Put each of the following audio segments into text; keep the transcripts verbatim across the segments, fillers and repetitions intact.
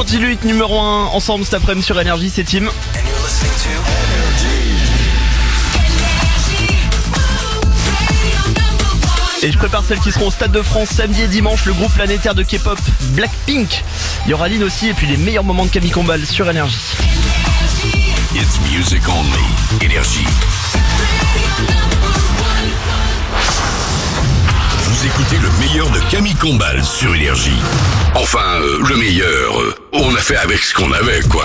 Diluite numéro un ensemble cet après-midi sur Énergie, c'est Tim. Et je prépare celles qui seront au Stade de France samedi et dimanche, le groupe planétaire de K-pop Blackpink. Il y aura Lynn aussi et puis les meilleurs moments de Camille Combal sur Énergie. It's music only. Énergie. Vous écoutez le meilleur de Camille Combal sur Énergie. Enfin, euh, le meilleur. Euh, on a fait avec ce qu'on avait, quoi.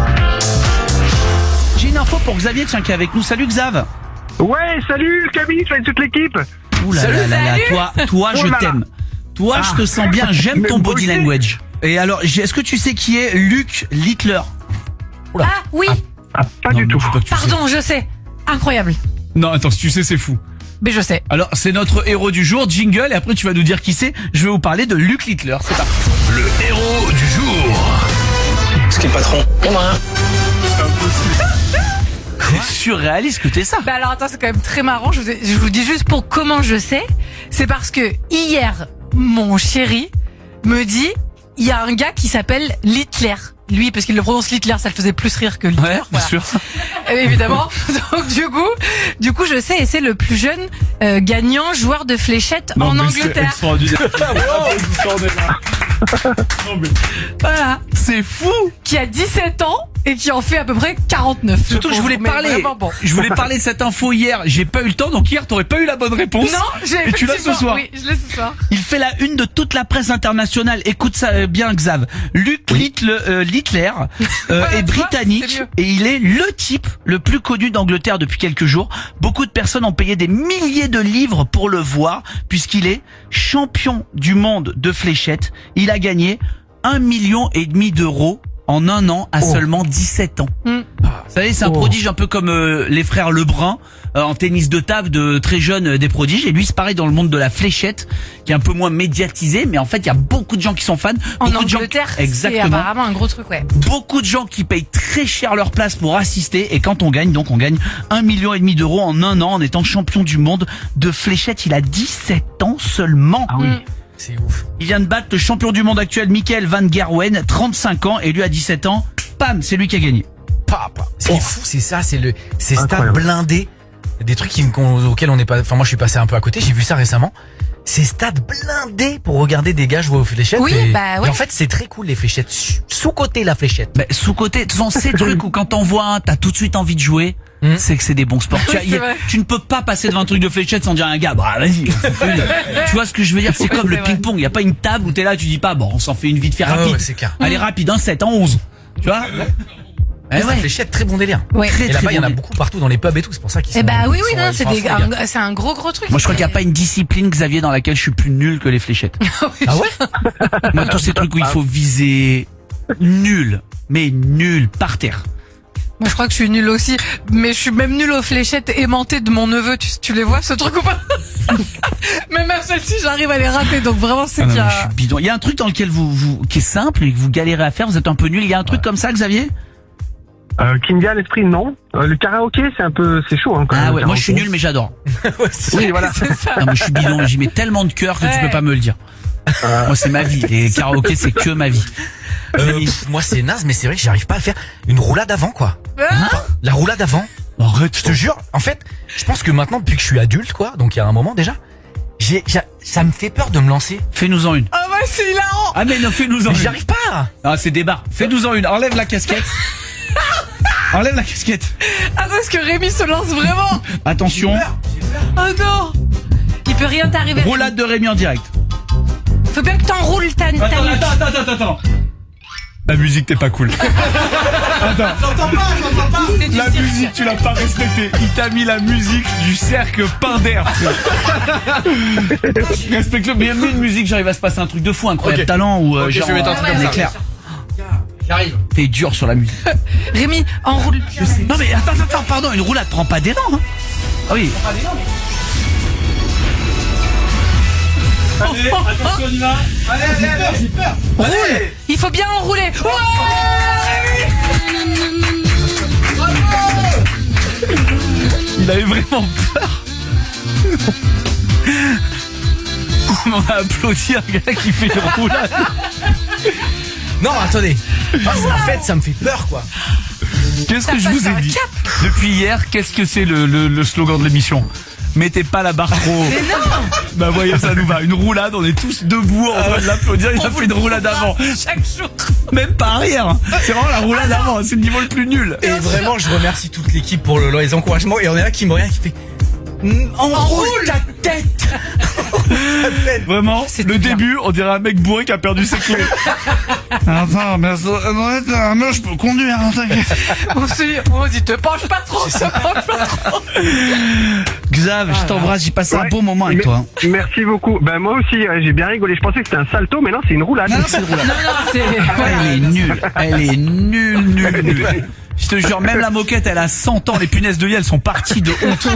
J'ai une info pour Xavier, tiens, qui est avec nous. Salut Xav. Ouais, salut Camille, salut toute l'équipe. Ouh là là là là, toi, toi je Oh là là. t'aime. Toi, Ah. je te sens bien, j'aime Mais ton moi body aussi. language. Et alors, j'ai- est-ce que tu sais qui est Luc Littler? Ah oui, Ah, pas Non, du mais tout. dis pas que tu pardon, je sais. Incroyable. sais. Non, attends, si tu sais, c'est fou. Mais je sais. Alors, c'est notre héros du jour, jingle, et après tu vas nous dire qui c'est. Je vais vous parler de Luc Littler, c'est parti. Le héros du jour. Ce qui est le patron. C'est surréaliste que t'es ça. Bah alors attends, c'est quand même très marrant. Je vous, je vous dis juste pour comment je sais. C'est parce que hier, mon chéri me dit, il y a un gars qui s'appelle Littler. Lui, parce qu'il le prononce Littler, ça le faisait plus rire que Littler. Ouais, bien voilà. sûr. Euh, Évidemment. Donc du coup, du coup, je sais, et c'est le plus jeune euh, gagnant joueur de fléchettes en Angleterre. Voilà. C'est fou. Qui a dix-sept ans et qui en fait à peu près quarante-neuf. Surtout que je voulais Mais parler, vraiment bon. je voulais parler de cette info hier, j'ai pas eu le temps, donc hier t'aurais pas eu la bonne réponse. Non, j'ai Et tu l'as ce effectivement- soir. Oui, je l'ai ce soir. Il fait la une de toute la presse internationale. Écoute ça euh, bien, Xav. Luc Littler, euh, Littler euh, Voilà, est tu vois, britannique c'est mieux. et il est le type le plus connu d'Angleterre depuis quelques jours. Beaucoup de personnes ont payé des milliers de livres pour le voir, puisqu'il est champion du monde de fléchettes. Il a gagné un million et demi d'euros en un an à seulement dix-sept ans. Mm. Vous savez, c'est un Oh. prodige un peu comme euh, les frères Lebrun euh, en tennis de table, de très jeunes euh, des prodiges. Et lui, c'est pareil dans le monde de la fléchette, qui est un peu moins médiatisé, mais en fait, il y a beaucoup de gens qui sont fans. En beaucoup de gens qui- Angleterre, c'est exactement. apparemment un gros truc, ouais. Beaucoup de gens qui payent très cher leur place pour assister. Et quand on gagne, donc on gagne un million et demi d'euros en un an en étant champion du monde de fléchette. Il a dix-sept ans seulement. Ah oui. Mm. C'est ouf. Il vient de battre le champion du monde actuel, Michael Van Gerwen, trente-cinq ans, et lui à dix-sept ans, pam, c'est lui qui a gagné. Papa. Ce qui est fou, c'est ça, c'est le, ces stades Incroyable. blindés. Des trucs qui, me- qu'on- auxquels on n'est pas, enfin, moi, je suis passé un peu à côté, j'ai vu ça récemment. Ces stades blindés pour regarder des gars jouer aux fléchettes. Oui, et, bah ouais. et en fait, c'est très cool, les fléchettes. Sous- Sous-côté, la fléchette. Bah, sous-côté, ce sont ces trucs où quand t'en vois un, t'as tout de suite envie de jouer. Mm. C'est que c'est des bons sports. Tu, Oui, as- c'est y a- vrai. tu ne peux pas passer devant un truc de fléchette sans dire à un gars, bah vas-y. Tu vois ce que je veux dire? C'est Ouais, comme c'est le vrai. ping-pong. Il y a pas une table où t'es là, tu dis pas, bon, on s'en fait une vite fait Ah rapide. ouais, c'est clair. Allez, rapide, un sept, en onze. Tu vois? Eh La ouais. fléchette, très bon délire. Ouais. Très, Et là-bas, très il y en a bon. beaucoup partout dans les pubs et tout, c'est pour ça qu'ils sont. Eh bah oui, ils oui, sont- non, ils c'est sont à des, fond, les gars. un- c'est un gros gros truc. Moi, je crois qu'il n'y a pas une discipline, Xavier, dans laquelle je suis plus nul que les fléchettes. Ah ouais? Moi, tous ces trucs où il faut viser nul, mais nul, par terre. Moi, je crois que je suis nulle aussi, mais je suis même nulle aux fléchettes aimantées de mon neveu. Tu, tu les vois, ce truc ou pas? Même à celle-ci, j'arrive à les rater, donc vraiment, c'est Ah non, qu'il y mais a... je suis bidon. Il y a un truc dans lequel vous, vous, qui est simple et que vous galérez à faire, vous êtes un peu nul. Il y a un truc comme ça, Xavier? Euh, qui me vient à l'esprit, non. Euh, le karaoké, c'est un peu, c'est chaud, hein, quand même. Ah le ouais, moi je suis karaoké. nul mais j'adore. Ouais, c'est- Oui, voilà. C'est ça. Non mais je suis bidon, j'y mets tellement de cœur que tu Ouais. peux pas me le dire. Moi c'est ma vie, les karaokés c'est que ma vie. Euh, pff, moi, c'est naze, mais c'est vrai que j'arrive pas à le faire. Une roulade avant, quoi. Hein La roulade avant. Arrête, Je te jure, en fait, je pense que maintenant, depuis que je suis adulte, quoi, donc il y a un moment déjà, j'ai, j'ai- ça me fait peur de me lancer. Fais-nous en une. Ah ouais, c'est hilarant. Ah mais non, fais-nous en Mais une. j'y arrive pas. Ah c'est débat. Fais-nous en une. Enlève la casquette. Enlève la casquette. Attends, est-ce que Rémi se lance vraiment? Attention. Oh non. Il peut rien t'arriver. Roulade de Rémi en direct. Faut bien que t'enroules ta, ta Attends, nuque. attends, attends, attends, attends. La musique t'es pas cool. C'est du La cirque. musique, tu l'as pas respectée. Il t'a mis la musique du cercle Pinder. Respecte-le. Mais même une musique, j'arrive à se passer un truc de fou, incroyable Ok. talent ou euh, Ok, je genre vais mettre un truc euh, comme ça. éclair. J'arrive. T'es dur sur la musique. Rémi, enroule. Non mais attends, attends, pardon, une roulade prend pas d'élan. Hein. Ah oui. Allez, attention, on y va. Allez, allez, allez, j'ai peur. Roule. Il faut bien enrouler. Ouais. Il avait vraiment peur. On va applaudir un gars qui fait une roulade. Non, attendez. Ah, c'est la fête, ça me fait peur, quoi. Qu'est-ce Ça que je passe vous ai un dit cap. depuis hier? Qu'est-ce que c'est le, le, le slogan de l'émission? Mettez pas la barre trop. Mais non. Bah voyez, ça nous va. Une roulade, on est tous debout en train de l'applaudir. Il a fait une roulade avant. Chaque jour. Même pas arrière. C'est vraiment la roulade avant. C'est le niveau le plus nul. Et vraiment, je remercie toute l'équipe pour le, les encouragements. Et on est là qui me regarde, qui fait Mm, enroule ta tête. Vraiment, C'était le bien. début, on dirait un mec bourré qui a perdu ses clés. Attends, mais ça, mais je peux conduire, hein, t'inquiète. On se dit, on dit, te penche pas trop, te penche pas trop. Xav, je t'embrasse, j'ai passé un Ouais. bon moment avec Mais- toi. Merci beaucoup. Ben moi aussi, euh, j'ai bien rigolé. Je pensais que c'était un salto, mais non, c'est une roulade. Non, non, c'est une roulade. Non, non, c'est, Elle est nulle, elle est nulle, nulle, nulle. Je te jure, même la moquette, elle a cent ans, les punaises de lit, elles sont parties de honte.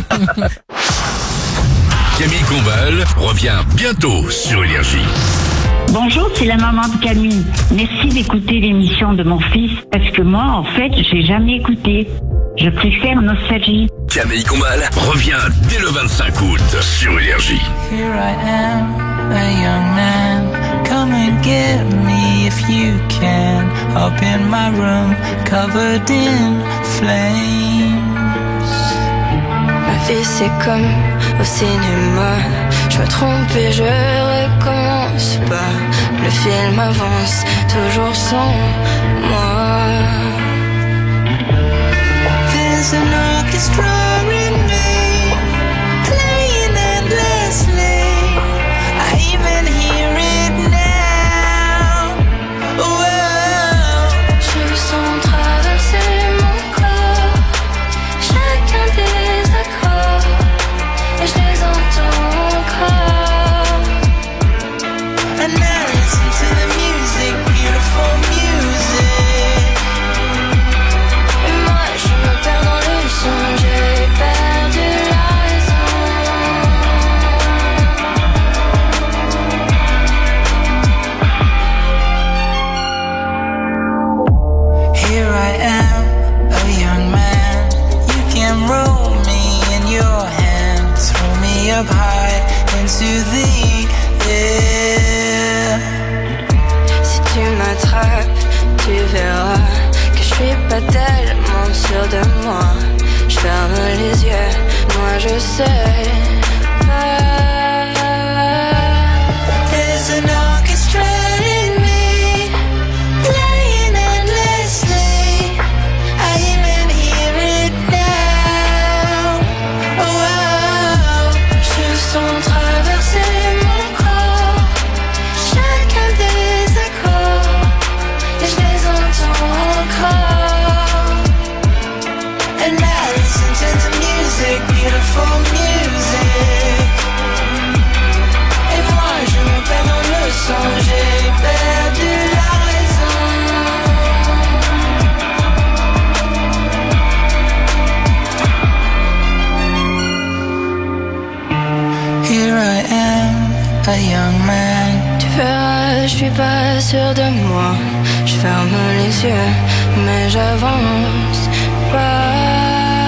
Camille Combal revient bientôt sur Énergie. Bonjour, c'est la maman de Camille. Merci d'écouter l'émission de mon fils parce que moi, en fait, j'ai jamais écouté. Je préfère Nostalgie. Camille Combal revient dès le vingt-cinq août sur Énergie. Here I am, a young man. Come and get me if you can. Up in my room, covered in flames. Ma vie c'est comme au cinéma. Je me trompe et je recommence pas. Le film avance toujours sans moi. There's an orchestra in me, playing endlessly. I even hear it now. Whoa. Je sens traverser mon corps, chacun des accords, et je les entends encore. And now listen to the music, beautiful music. Et moi je me perds dans le son, j'ai perdu la raison. Here I am, a young man. You can roll me in your hands, throw me up high into the air. Si tu m'attrapes, tu verras que je suis pas tellement sûre de moi. Je ferme les yeux, moi je sais pas. There's an orchestra in me, playing endlessly. I even hear it now. Oh, Je sens traverser mon corps, chacun des accords, et je les entends encore. and now listen to the music, beautiful music. Et moi je me perds dans le son, j'ai perdu la raison. Here I am, a young man. Tu verras, je suis pas sûre de moi. Je ferme les yeux, mais j'avance pas.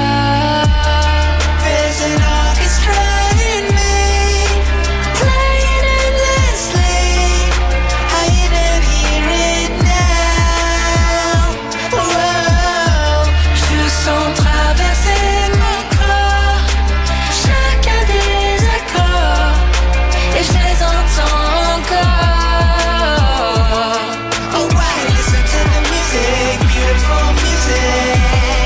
There's an orchestra in me, playing endlessly. I even hear it now. Whoa. Je sens traverser mon corps, chacun des accords, et je les entends encore. Oh, wow, listen to the music, beautiful music.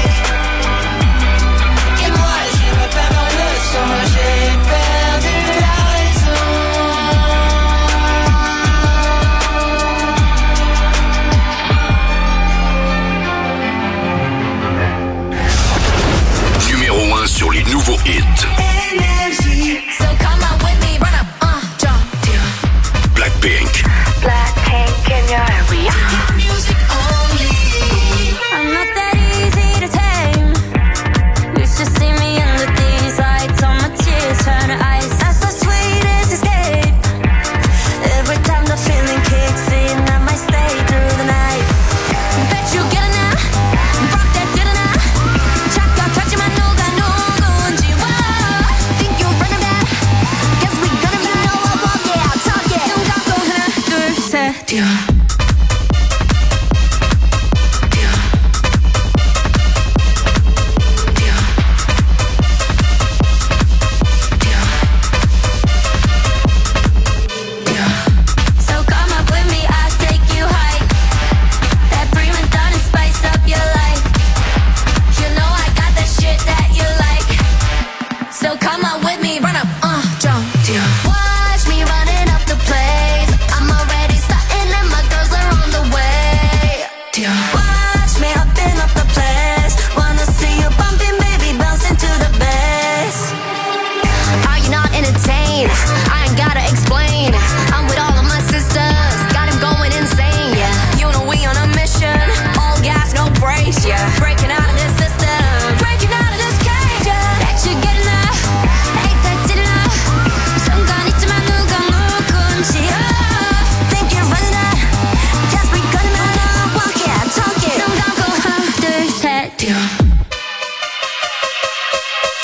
Et moi je me perds dans le son, j'ai perdu la raison. Numéro un sur les nouveaux hits. So come on with me, run up, uh, jump, down. Blackpink, Blackpink in your area. Music only. I'm not that easy to tame. You should see me under these lights, all my tears turn to ice. That's the sweetest escape. Every time the feeling kicks in, I might stay through the night. Bet you get it now. Rock that dinner now. Check out, touching my nuga, nuga, and you are.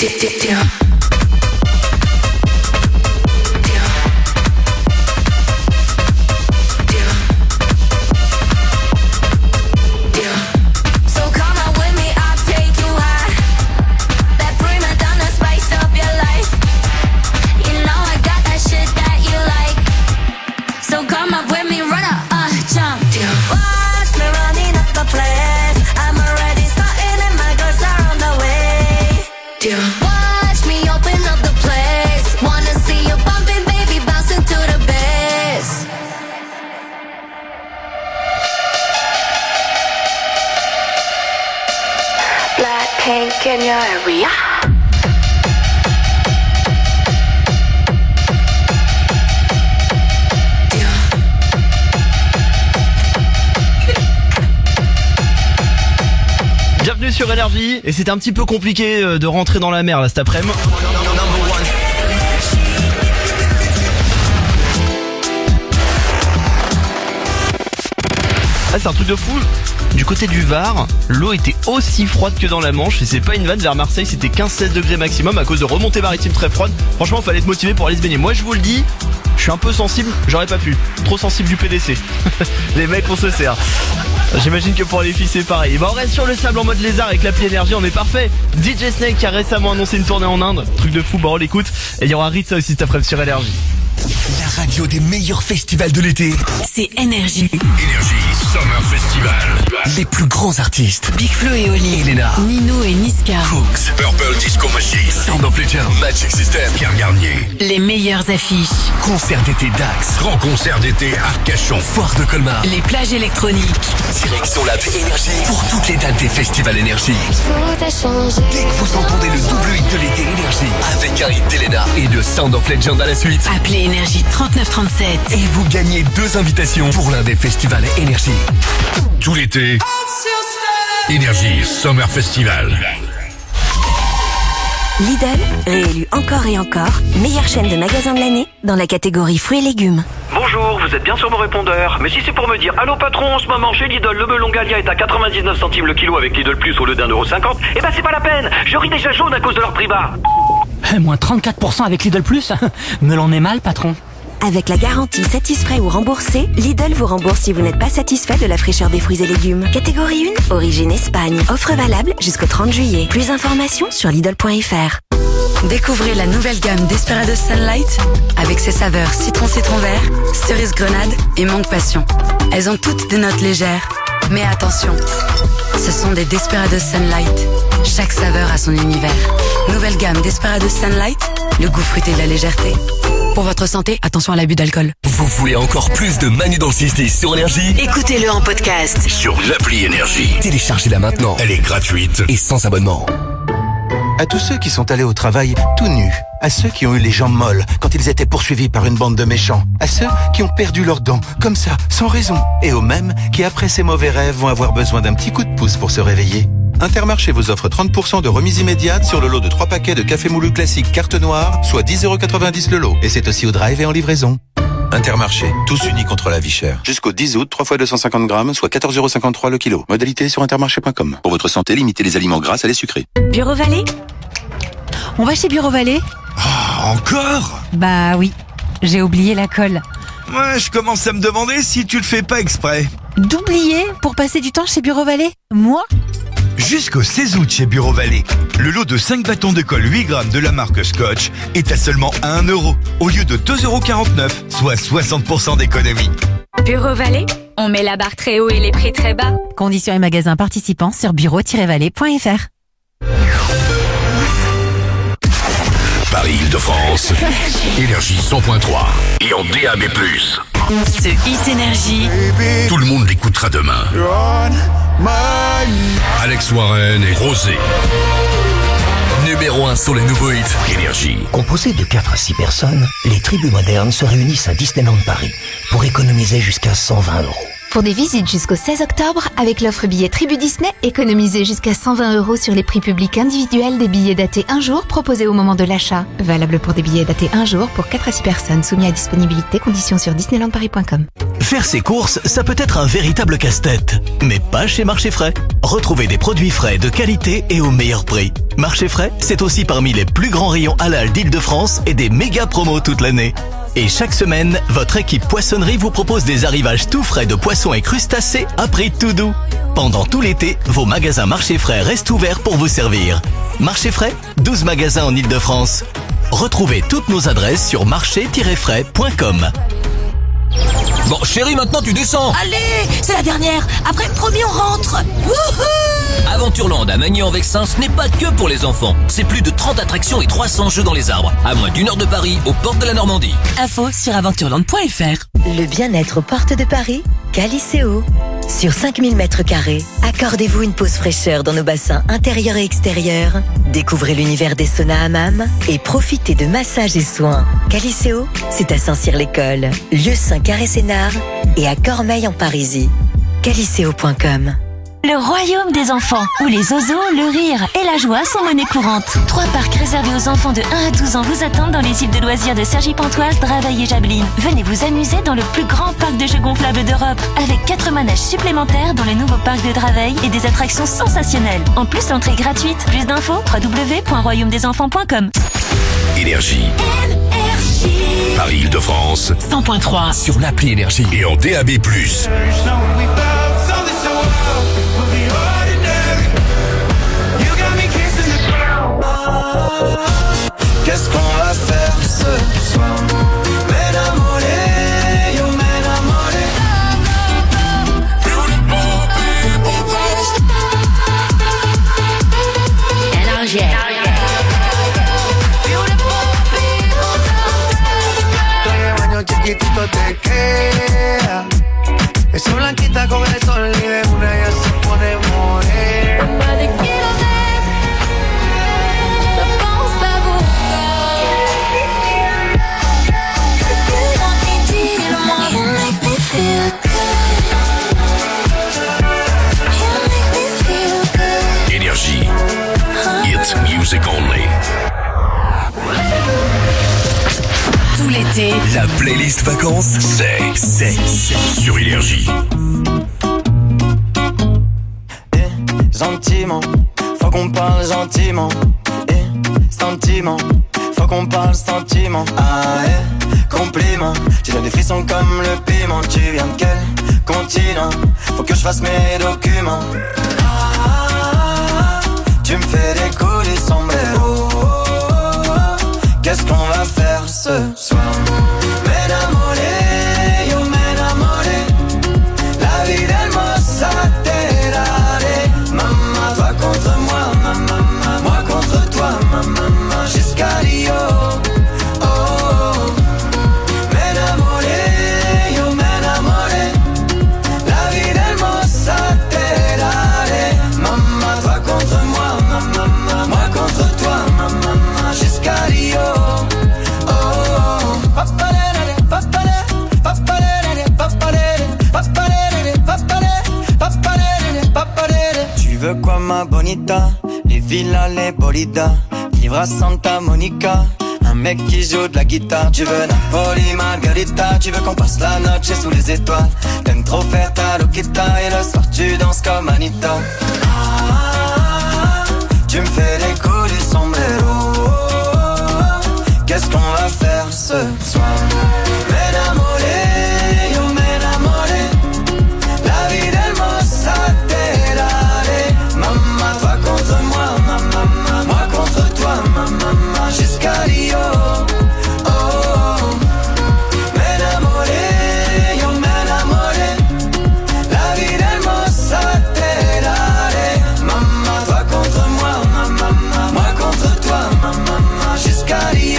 Watch me open up the place. Wanna see you bumping, baby, bouncing to the bass. Blackpink in your area. Bienvenue sur Énergie, et c'était un petit peu compliqué de rentrer dans la mer là cet après-midi. Ah, c'est un truc de fou. Du côté du Var, l'eau était aussi froide que dans la Manche, et c'est pas une vanne. Vers Marseille, c'était quinze seize degrés maximum à cause de remontées maritimes très froides. Franchement, fallait être motivé pour aller se baigner. Moi, je vous le dis, je suis un peu sensible, j'aurais pas pu. Trop sensible du P D C. Les mecs, on se sert. J'imagine que pour les filles c'est pareil. Et bah on reste sur le sable en mode lézard avec l'appli Énergie, on est parfait. D J Snake qui a récemment annoncé une tournée en Inde. Truc de fou, bah on l'écoute. Et il y aura Ritza aussi cet après-midi sur Énergie. La radio des meilleurs festivals de l'été. C'est Énergie. Énergie Summer Festival. Les plus grands artistes. Big Flo et Oli. Elena. Nino et Niska. Cooks. Purple Disco Machine. Sound of Legend. Magic System. Pierre Garnier. Les meilleures affiches. Concert d'été Dax. Grand concert d'été Arcachon. Foire de Colmar. Les plages électroniques. Direction l'appli Énergie pour toutes les dates des festivals Énergie. Tout a changé. Dès que vous entendez le double hit de l'été Énergie, avec un hit d'Elena et de Sound of Legend à la suite, Appelez Énergie trente-neuf trente-sept. et vous gagnez deux invitations pour l'un des festivals Énergie. Tout l'été. Énergie Summer Festival. Lidl, réélu encore et encore, meilleure chaîne de magasins de l'année dans la catégorie fruits et légumes. Bonjour, vous êtes bien sur mon répondeur. Mais si c'est pour me dire allô patron, en ce moment chez Lidl, le melon Gallia est à quatre-vingt-dix-neuf centimes le kilo avec Lidl Plus au lieu d'un euro cinquante, eh ben c'est pas la peine, je ris déjà jaune à cause de leur prix bas. Moins trente-quatre pour cent avec Lidl Plus. Melon est mal, patron. Avec la garantie satisfait ou remboursé, Lidl vous rembourse si vous n'êtes pas satisfait de la fraîcheur des fruits et légumes. Catégorie un, origine Espagne. Offre valable jusqu'au trente juillet. Plus d'informations sur Lidl point F R. Découvrez la nouvelle gamme Desperados Sunlight avec ses saveurs citron citron vert, cerise grenade et mangue passion. Elles ont toutes des notes légères. Mais attention, ce sont des Desperados Sunlight. Chaque saveur a son univers. Nouvelle gamme Desperados Sunlight, le goût fruité de la légèreté. Pour votre santé, attention à l'abus d'alcool. Vous voulez encore plus de Manu dans le six dix sur Énergie? Écoutez-le en podcast. Sur l'appli Énergie. Téléchargez-la maintenant. Elle est gratuite. Et sans abonnement. À tous ceux qui sont allés au travail tout nus, à ceux qui ont eu les jambes molles quand ils étaient poursuivis par une bande de méchants, à ceux qui ont perdu leurs dents, comme ça, sans raison, et aux mêmes qui, après ces mauvais rêves, vont avoir besoin d'un petit coup de pouce pour se réveiller. Intermarché vous offre trente pour cent de remise immédiate sur le lot de trois paquets de café moulu classique carte noire, soit dix euros quatre-vingt-dix le lot. Et c'est aussi au drive et en livraison. Intermarché, tous unis contre la vie chère. Jusqu'au dix août, trois fois deux cent cinquante grammes, soit quatorze euros cinquante-trois le kilo. Modalité sur intermarché point com. Pour votre santé, limitez les aliments gras à les sucrés. Bureau Vallée? On va chez Bureau Vallée? Oh, encore? Bah oui, j'ai oublié la colle. Ouais, je commence à me demander si tu le fais pas exprès. D'oublier pour passer du temps chez Bureau Vallée? Moi? Jusqu'au seize août chez Bureau Vallée, le lot de cinq bâtons de colle huit grammes de la marque Scotch est à seulement un euro, au lieu de deux euros quarante-neuf, soit soixante pour cent d'économie. Bureau Vallée, on met la barre très haut et les prix très bas. Conditions et magasins participants sur bureau tiret vallée point F R. Paris-Île-de-France, Énergie cent point trois et en D A B plus. Ce hit Énergie, tout le monde l'écoutera demain. Alex Warren et Rosé. Numéro un sur les nouveaux hits. Énergie. Composé de quatre à six personnes, les tribus modernes se réunissent à Disneyland Paris pour économiser jusqu'à cent vingt euros. Pour des visites jusqu'au seize octobre, avec l'offre billet Tribu Disney, économisez jusqu'à cent vingt euros sur les prix publics individuels des billets datés un jour proposés au moment de l'achat. Valable pour des billets datés un jour pour quatre à six personnes, soumis à disponibilité, conditions sur disneyland paris point com. Faire ses courses, ça peut être un véritable casse-tête. Mais pas chez Marché Frais. Retrouvez des produits frais de qualité et au meilleur prix. Marché Frais, c'est aussi parmi les plus grands rayons halal d'Île-de-France et des méga promos toute l'année. Et chaque semaine, votre équipe poissonnerie vous propose des arrivages tout frais de poissons et crustacés à prix tout doux. Pendant tout l'été, vos magasins Marché Frais restent ouverts pour vous servir. Marché Frais, douze magasins en Île-de-France. Retrouvez toutes nos adresses sur marché tiret frais point com. Bon, chérie, maintenant tu descends. Allez, c'est la dernière. Après, promis, on rentre. Wouhou! Aventureland à Magny-en-Vexin, ce n'est pas que pour les enfants. C'est plus de trente attractions et trois cents jeux dans les arbres. À moins d'une heure de Paris, aux portes de la Normandie. Info sur aventureland point f r. Le bien-être aux portes de Paris, Caliceo. Sur cinq mille mètres carrés, accordez-vous une pause fraîcheur dans nos bassins intérieurs et extérieurs. Découvrez l'univers des saunas hammam et profitez de massages et soins. Caliceo, c'est à Saint-Cyr-l'École, lieu Saint-Carré-Sénard et à Cormeilles en Parisis. caliceo point com. Le royaume des enfants, où les zozos, le rire et la joie sont monnaie courante. Trois parcs réservés aux enfants de un à douze ans vous attendent dans les îles de loisirs de Cergy-Pontoise, Draveil et Jablines. Venez vous amuser dans le plus grand parc de jeux gonflables d'Europe, avec quatre manèges supplémentaires dans le nouveau parc de Draveil et des attractions sensationnelles. En plus, l'entrée est gratuite. Plus d'infos, w w w point royaume des enfants point com. Énergie. Paris Île-de-France. cent point trois. Sur l'appli Énergie. Et en D A B plus. Qu'est-ce qu'on va faire ce soir? M'enamoré, yo m'enamoré. Énergie. Baño chiquitito te queda. Esa blanquita con el sol y de una ya se pone morena. Énergie. It's music only. Tout l'été. La playlist vacances, c'est, c'est, c'est sur Énergie. Eh, gentiment, faut qu'on parle gentiment. Eh, sentiment, faut qu'on parle sentiment. Ah, eh, compliment, tu donnes des frissons comme le piment. Tu viens de quel continent? Faut que je fasse mes documents. Ah, tu me fais décoller sombrero. Qu'est-ce qu'on va faire ce soir? M'enamoré, yo m'enamoré. La vie d'hermosa te daré. Maman, toi contre moi, maman, moi contre toi, maman, jusqu'à Rio. Oh, oh. M'enamoré, yo m'enamoré. La vie d'hermosa te daré. Maman, toi contre moi, maman, moi contre toi, maman, jusqu'à Rio. Tu veux quoi ma bonita? Les villas, les bolidas, vivre à Santa Monica, un mec qui joue de la guitare. Tu veux Napoli, Margarita, tu veux qu'on passe la noche sous les étoiles. T'aimes trop faire ta loquita et le soir tu danses comme Anita. Ah, tu me fais les coups du sombrero. Qu'est-ce qu'on va faire ce soir? M'enamoré, yo m'enamoré. La vie d'hermosa te daré. Maman, toi contre moi, maman, moi contre toi, maman, jusqu'à Rio. Oh, oh. M'enamoré, yo m'enamoré. La vie d'hermosa te daré. Maman, toi contre moi, maman, moi contre toi, maman, jusqu'à Rio.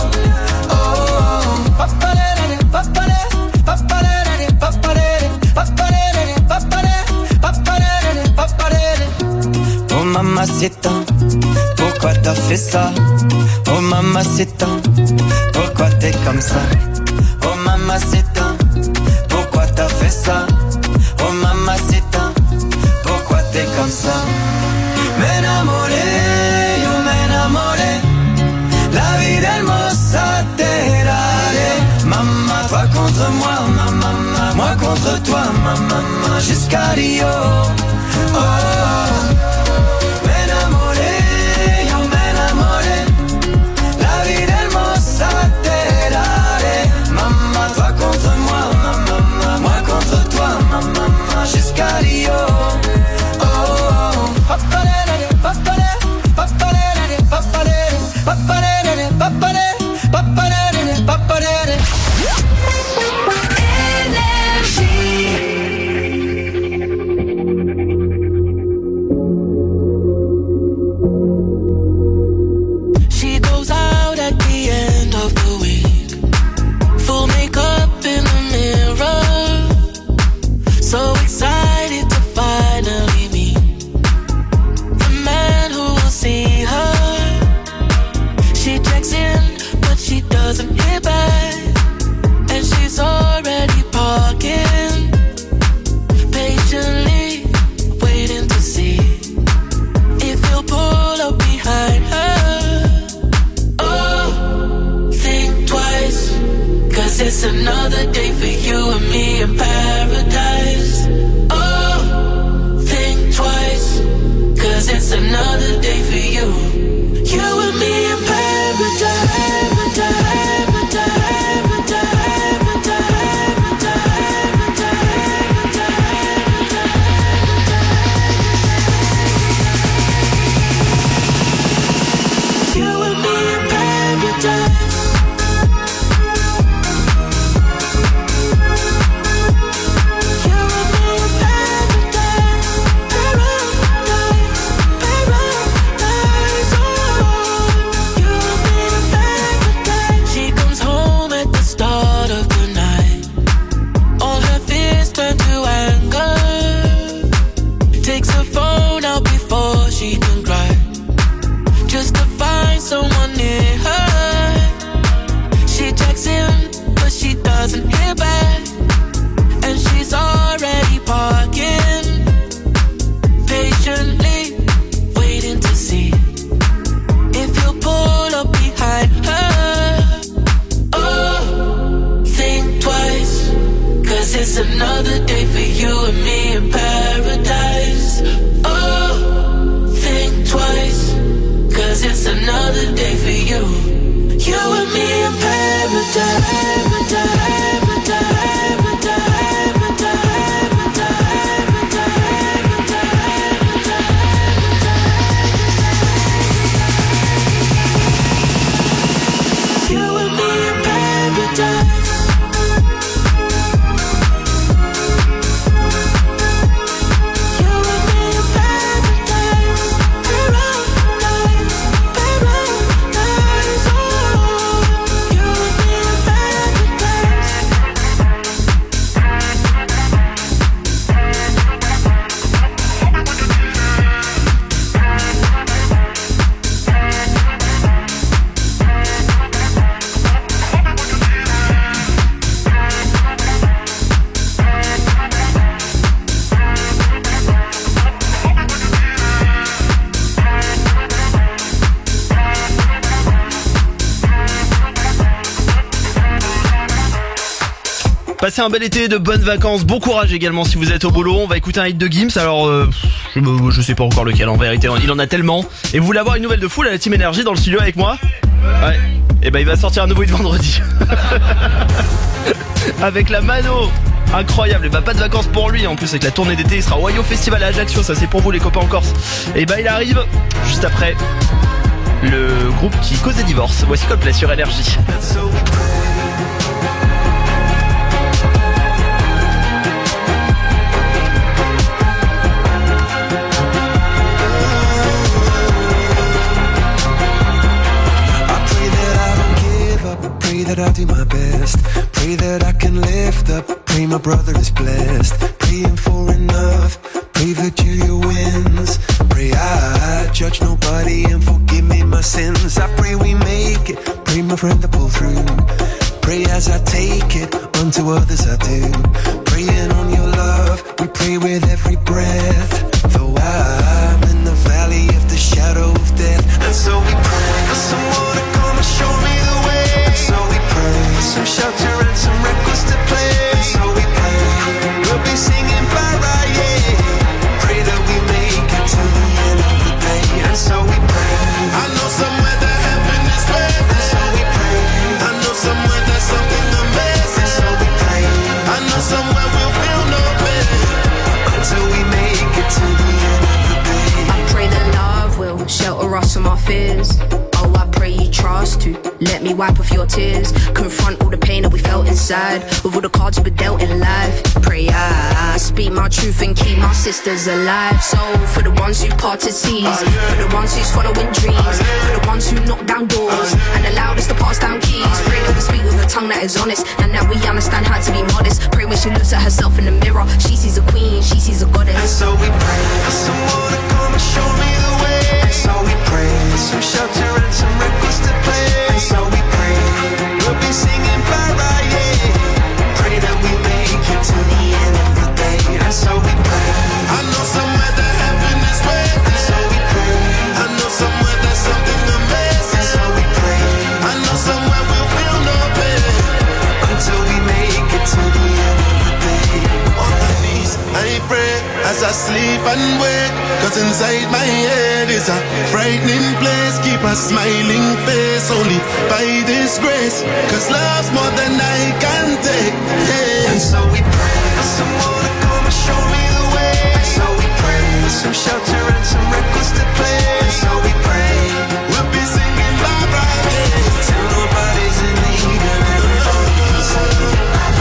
Oh mamacita, pourquoi t'as fait ça? Oh mamacita, pourquoi t'es comme ça? Oh mamacita, pourquoi t'as fait ça? Oh mamacita, pourquoi t'es comme ça? M'enamoré, yo m'enamoré. La vie d'hermosa te daré. Maman, toi contre moi, maman, moi di io. Oh, me enamoré, yo me enamoré. La vie hermosa te daré. Maman, toi contre moi, maman, moi contre toi, maman, jusqu'à Rio. Oh, papalé, papalé, papalé, papalé, papalé, papalé, papalé, papalé. She goes out at the end of the week, full makeup in the mirror, so excited to finally meet the man who will see her. She checks in, but she doesn't hear back, and she's already parking, patiently waiting to see if he'll pull up behind her. Oh, think twice, cause it's another day for you and me in paradise. Oh, think twice, cause it's another day for you, you and me in paradise, paradise, paradise, paradise. You and me in paradise. She comes home at the start of the night. All her fears turn to anger. Takes her phone out before she can cry, just to find someone near her. She checks in, but she doesn't hear back, and she's already parking, patiently waiting to see if he'll pull up behind her. Oh, think twice, cause it's another day for you and me in paradise. Oh, think twice, cause it's another day for you, you and me in paradise, paradise, paradise, paradise, paradise. You and me in paradise. You and me in paradise, paradise, paradise. Oh, you and me in paradise. Passez un bel été, de bonnes vacances, bon courage également si vous êtes au boulot. On va écouter un hit de Gims, alors euh, je, je sais pas encore lequel en vérité, il en a tellement. Et vous voulez avoir une nouvelle de fou, la Team Énergie dans le studio avec moi? Ouais, et ben il va sortir un nouveau hit vendredi. Avec la Mano, incroyable, et bah pas de vacances pour lui, en plus avec la tournée d'été il sera au Wayo Festival à Ajaccio, ça c'est pour vous les copains en Corse. Et bah il arrive juste après le groupe qui cause des divorces. Voici Coldplay sur Énergie. Pray that I do my best. Pray that I can lift up. Pray my brother is blessed. Praying for enough. Pray that Julia wins. Pray I judge nobody and forgive me my sins. I pray we make it. Pray my friend to pull through. Pray as I take it. Unto others I do. Praying on your love. We pray with every breath. Though I'm in the valley of the shadow of death. And so we pray for someone to come and show me the way. And so we pray for some shelter and some records to play. And so we pray we'll be singing bye-bye, yeah. Let me wipe off your tears. Confront all the pain that we felt inside. With all the cards we were dealt in life. Pray I speak my truth and keep my sisters alive. So for the ones who parted seas, for the ones who's following dreams, for the ones who knock down doors and allowed us to pass down keys. Pray that we speak with a tongue that is honest and that we understand how to be modest. Pray when she looks at herself in the mirror, she sees a queen, she sees a goddess. And so we pray for someone to come and show me the way. And so we pray for some shelter and some records to play. And so we pray we'll be singing bye-bye, yeah. Pray that we make it to the end of the day. And so we pray. I know somewhere that heaven is waiting. And so we pray. I know somewhere there's something amazing. And so we pray. I know somewhere we'll feel no pain until we make it to the end of the day. On my knees, I pray as I sleep and wake. Cause inside my head is a frightening place. Keep a smiling face only by this grace. Cause love's more than I can take, yeah. And so we pray for someone to come and show me the way. And so we pray for some shelter and some records to play. And so we pray we'll be singing bye-bye, yeah, till nobody's in need of everybody's.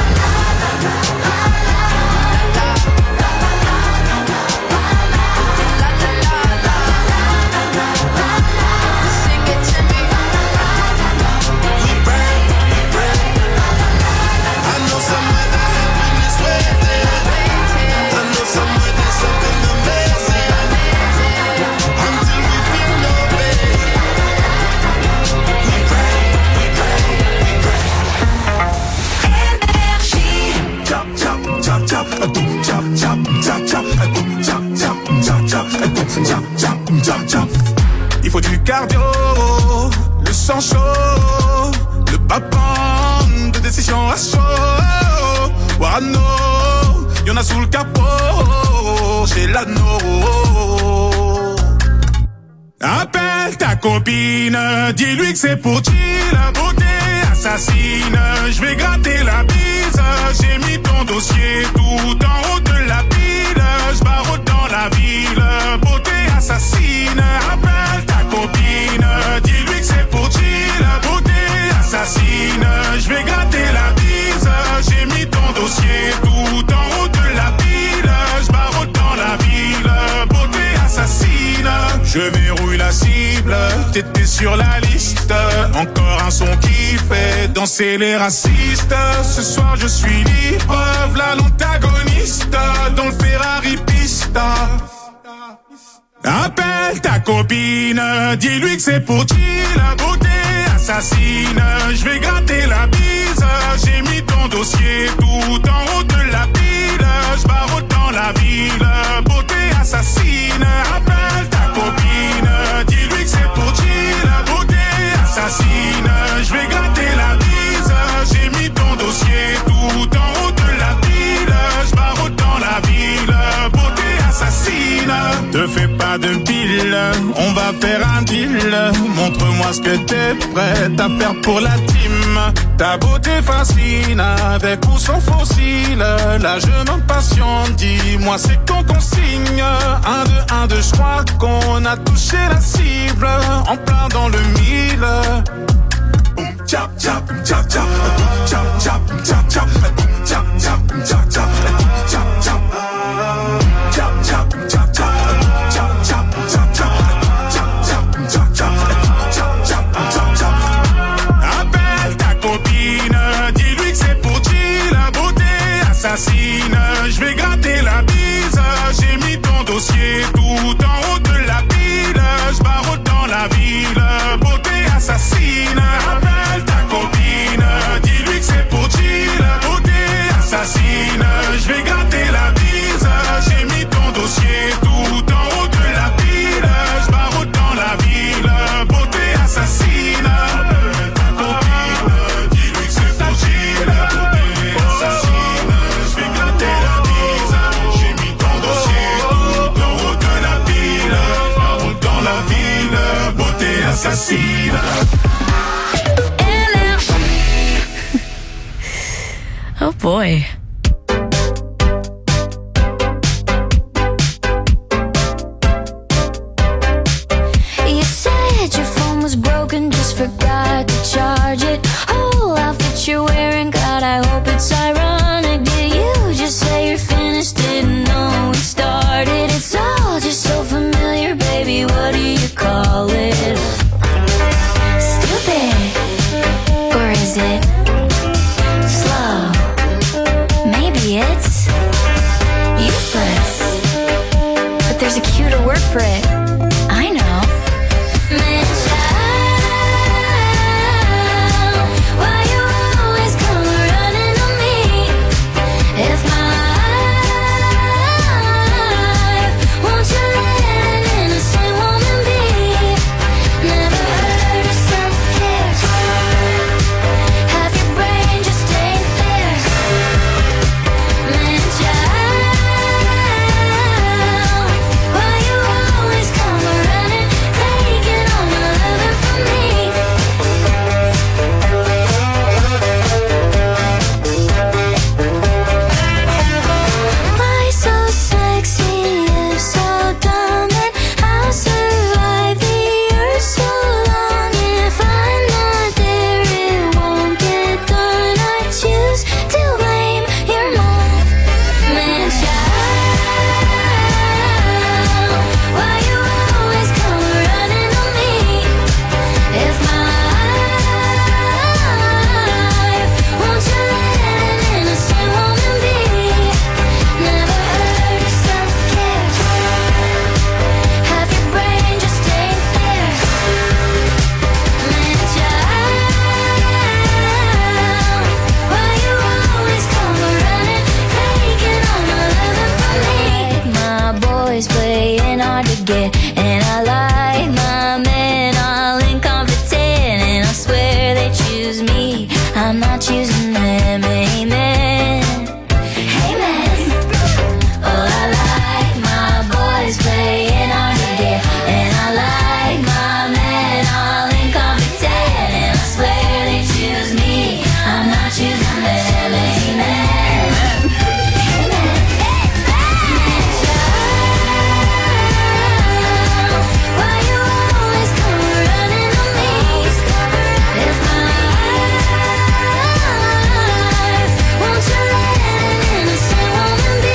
Il faut du cardio, le sang chaud, le bas-pan de décision à chaud. Warano, y'en a sous le capot, j'ai l'anneau. Appelle ta copine, dis-lui que c'est pour chill, la beauté assassine. Je vais gratter la bise, j'ai mis ton dossier tout en haut de la pile. Je barre dans la ville, beauté assassine. Appelle ta copine, dis-lui que c'est pour chill, la beauté assassine. Je vais gratter la bise, j'ai mis ton dossier tout en haut de la pile. Je barre dans la ville, beauté assassine. Je verrouille la cible, t'étais sur la liste. Encore un son qui fait danser les racistes. Ce soir je suis libre, v'là l'antagoniste dans le Ferrari Pista. Appelle ta copine, dis-lui que c'est pour chill, la beauté assassine. Je vais gratter la bise, j'ai mis ton dossier tout en haut de la pile. Je barre dans la ville, beauté assassine. Appelle ta copine, dis-lui que c'est pour chill, la beauté assassine. Je vais gratter la bise, j'ai mis ton dossier tout en haut de la pile. Je barre dans la ville, beauté assassine. Te fais pas de pile, on va faire un deal. Montre-moi ce que t'es prête à faire pour la team. Ta beauté fascine, avec ou sans fossile. Là je m'impatiente, dis-moi c'est qu'on consigne. Un, deux, un, deux, je crois qu'on a touché la cible. En plein dans le mille. Chap, chap, chap, chap, chap, chap, chap, chap, chap, chap, chap, chap, chap, chap. Appelle ta copine, dis-lui que c'est pour chill, la beauté assassine. Je vais gratter la bise, j'ai mis ton dossier tout en haut de la pile. Je barre dans la ville, beauté assassine. Appelle ta copine, dis-lui que c'est pour chill, la beauté assassine. Je vais gratter la bise, j'ai mis ton dossier tout en haut de la pile. Je barre dans la ville, beauté assassine. Appelle ta copine, dis-lui que c'est pour chill, la beauté assassine. Je vais gratter la bise, j'ai mis ton dossier tout en haut de la pile. Je barre dans la ville, beauté assassine. Oh boy. You said your phone was broken, just forgot to to charge it. Whole outfit you're wearing, God, I hope it's ironic. Did you just say you're finished? Didn't know we started. It's all just so familiar, baby. What do you call it? Stupid, or is it slow? Maybe it's useless, but there's a cuter word for it. I know. Man, child, why you always come running on me? If my life won't you let an innocent woman be? Never heard of self-care. Half your brain just ain't there. Man, child, why you always come running, taking all my loving from me? Why so sexy, you so dumb, and I'll survive the earth so long. If I'm not there, it won't get done. I choose to blame your mom. Man, child, why you always come running on me? If my life won't you let an innocent woman be? Never heard of self-care. Half your brain just ain't there. Man, child, why you always come running, taking all my loving from me? My boys playing hard to get, and I like my men all incompetent, and I swear they choose me, I'm not choosing them. Amen. Amen. Oh, I like my boys playing hard to get, and I like my men all incompetent, and I swear they choose me, I'm not choosing them. Amen. Why you always come running on me? If my life won't you let an innocent woman be?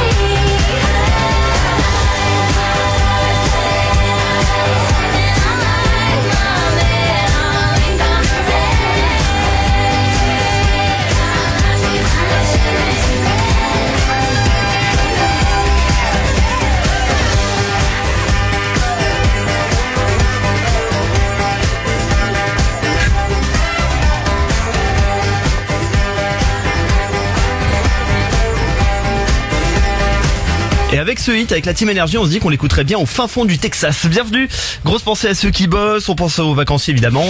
And I like my man all incompetent. Et avec ce hit, avec la Team Énergie, on se dit qu'on l'écouterait bien au fin fond du Texas. Bienvenue. Grosse pensée à ceux qui bossent, on pense aux vacanciers évidemment.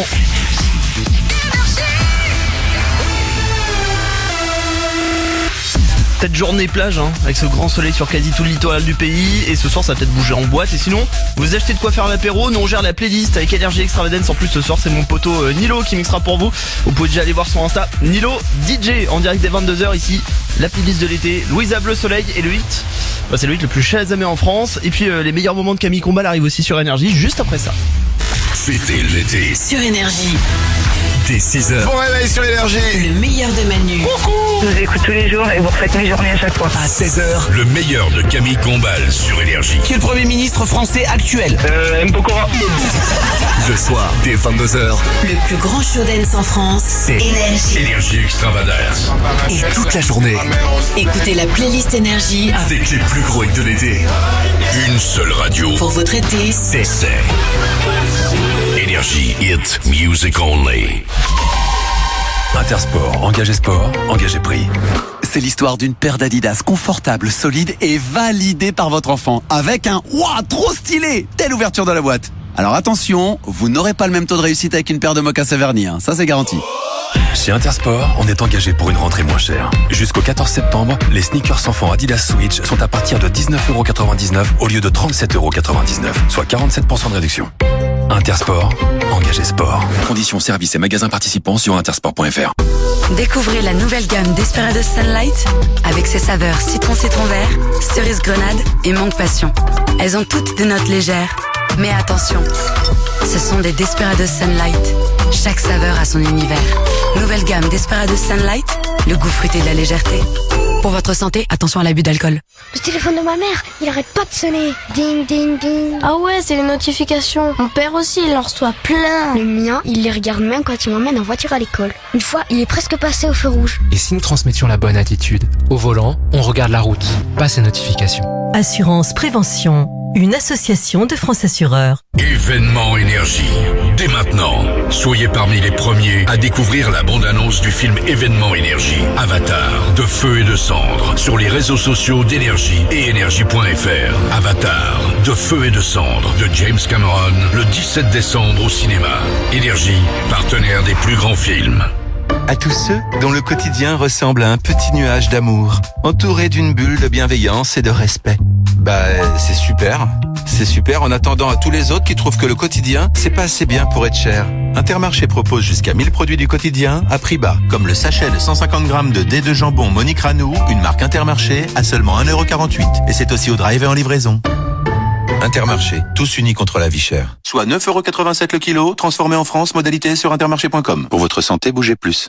Peut-être journée plage, hein, avec ce grand soleil sur quasi tout le littoral du pays. Et ce soir, ça va peut-être bouger en boîte. Et sinon, vous achetez de quoi faire l'apéro. Nous, on gère la playlist avec Énergie Extravagance. En plus, ce soir, c'est mon poteau euh, Nilo qui mixera pour vous. Vous pouvez déjà aller voir son Insta. Nilo D J en direct des vingt-deux heures ici. La playlist de l'été. Louisa Bleu Soleil et le hit. Bah, c'est le hit le plus chasamé en France. Et puis, euh, les meilleurs moments de Camille Combal arrivent aussi sur Énergie juste après ça. Fêtez l'été Sur Énergie. dès six heures. Bon réveil sur Énergie. Le meilleur de Manu. Coucou. Je vous écoute tous les jours et vous refaites mes journées à chaque fois. À seize heures, le meilleur de Camille Combal sur Énergie. Qui est le Premier ministre français actuel? Euh, M. Pokora. Le soir, dès vingt-deux heures, Le plus grand show dance en France, c'est Énergie. Énergie Extravagance. Et toute la journée, écoutez la playlist Énergie avec les plus gros hits de l'été. Une seule radio. pour votre été. C'est c'est Énergie Hit Music Only. Intersport, engagé sport, engagé prix. C'est l'histoire d'une paire d'Adidas confortable, solide et validée par votre enfant. Avec un « Ouah, trop stylé !» Telle ouverture de la boîte. Alors attention, vous n'aurez pas le même taux de réussite avec une paire de mocassins vernis, hein. Ça c'est garanti. Chez Intersport, on est engagé pour une rentrée moins chère. Jusqu'au quatorze septembre, les sneakers enfants Adidas Switch sont à partir de dix-neuf euros quatre-vingt-dix-neuf au lieu de trente-sept euros quatre-vingt-dix-neuf, soit quarante-sept pour cent de réduction. Intersport, engagé sport. Conditions, services et magasins participants sur intersport point f r. Découvrez la nouvelle gamme Desperados Sunlight avec ses saveurs citron citron vert, cerise grenade et mangue passion. Elles ont toutes des notes légères. Mais attention, ce sont des Desperados Sunlight. Chaque saveur a son univers. Nouvelle gamme Desperados Sunlight, le goût fruité de la légèreté. Pour votre santé, attention à l'abus d'alcool. Le téléphone de ma mère, il arrête pas de sonner. Ding, ding, ding. Ah ouais, c'est les notifications. Mon père aussi, il en reçoit plein. Le mien, il les regarde même quand il m'emmène en voiture à l'école. Une fois, il est presque passé au feu rouge. Et si nous transmettions la bonne attitude? Au volant, on regarde la route, pas ses notifications. Assurance Prévention, une association de France Assureurs. Événement Énergie. Dès maintenant, soyez parmi les premiers à découvrir la bande-annonce du film Événement Énergie, Avatar, de feu et de cendres, sur les réseaux sociaux d'Énergie et énergie point f r. Avatar, de feu et de cendres, de James Cameron, le dix-sept décembre au cinéma. Énergie, partenaire des plus grands films. À tous ceux dont le quotidien ressemble à un petit nuage d'amour, entouré d'une bulle de bienveillance et de respect. Bah, c'est super. C'est super en attendant à tous les autres qui trouvent que le quotidien, c'est pas assez bien pour être cher. Intermarché propose jusqu'à mille produits du quotidien à prix bas, comme le sachet de cent cinquante grammes de dés de jambon Monique Ranou, une marque Intermarché, à seulement un euro quarante-huit. Et c'est aussi au drive et en livraison. Intermarché, tous unis contre la vie chère. Soit neuf euros quatre-vingt-sept le kilo, transformé en France, modalité sur intermarché point com. Pour votre santé, bougez plus.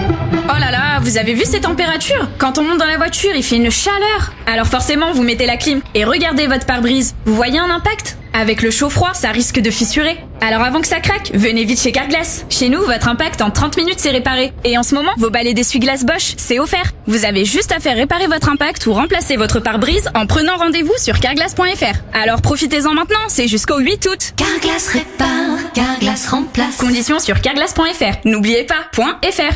Oh là là, vous avez vu ces températures? Quand on monte dans la voiture, il fait une chaleur. Alors forcément, vous mettez la clim et regardez votre pare-brise. Vous voyez un impact? Avec le chaud-froid, ça risque de fissurer. Alors avant que ça craque, venez vite chez Carglass. Chez nous, votre impact en trente minutes c'est réparé. Et en ce moment, vos balais d'essuie-glace Bosch, c'est offert. Vous avez juste à faire réparer votre impact ou remplacer votre pare-brise en prenant rendez-vous sur carglass point f r. Alors profitez-en maintenant, c'est jusqu'au huit août. Carglass répare, Carglass remplace. Conditions sur carglass point f r. N'oubliez pas, .fr.